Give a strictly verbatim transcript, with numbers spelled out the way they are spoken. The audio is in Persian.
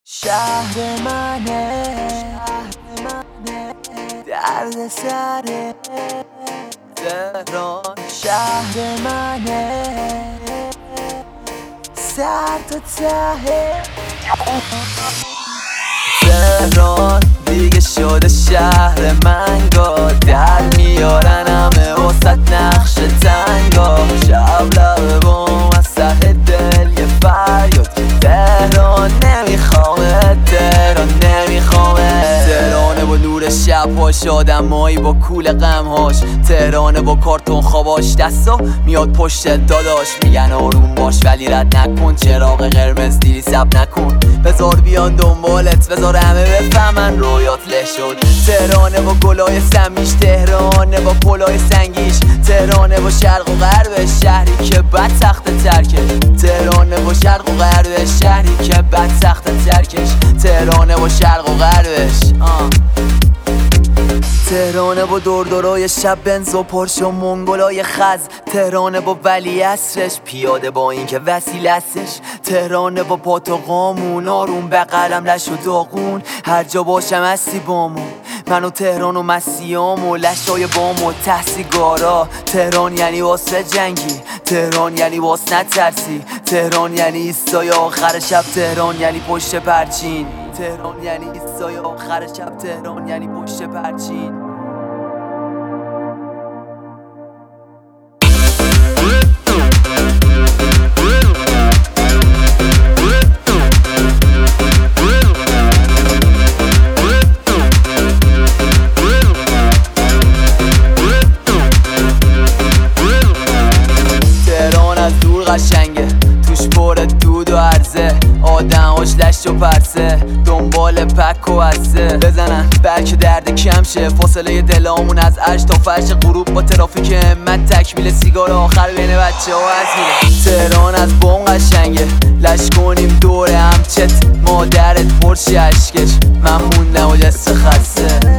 شهر منه درد سره تهران. شهر منه سر تا ته تهران دیگه شده شهر منگا، در میارن همه وسط نقش تنگا. شب لب بوم از ته دل یه فریاد، تهران نمیخوامه، تهران نمیخوامه. تهرانه با نور شبهاش، آدمایی با کول غمهاش. تهرانه با کارتون خواباش، دستا میاد پشت داداش. میگن آروم باش ولی رد نکن، چراغ قرمز دیری سب نکن. بذار بیان دنبالت، بذار همه بفهمن رویات له شد. تهرانه با گلای سمیش، تهرانه با پلای سنگیش. تهرانه با شرق و غرب شهری که بد سخت ترکش. تهرانه با شرق و غرب شهری که بد سخت ترکش. تهرانه با شرق و غربش آه. تهرانه با دوردورای شب بنز و پرش و منگولای خز. تهرانه با ولی عصرش، پیاده با این که وسیله استش. تهرانه با پات و قامون، آروم به قلم لش و داغون. هر جا باشم هستی بامون، من و تهران و مسیام و لشای بام و ته سیگارا. تهران یعنی واسه جنگی، تهران یعنی واسه نترسی. تهران یعنی ایستای آخر شب، تهران یعنی پشت پرچین. تهران یعنی ایستای آخر شب، تهران یعنی پشت پرچین. تهران از دور قشنگه، توش پر دود و عرضه. آدماش لشت و پرسه، دنبال پک و عرصه. بزنن بلکه درد کم شه، فاصله دلامون از عرش تا فرش غروب. با ترافیک همت تکمیل سیگار آخر بین بچه ها از میره. تهران از بوم قشنگه، لش کنیم دور هم چت. مادرت پرشی اشکش، من موندم و جست خسته.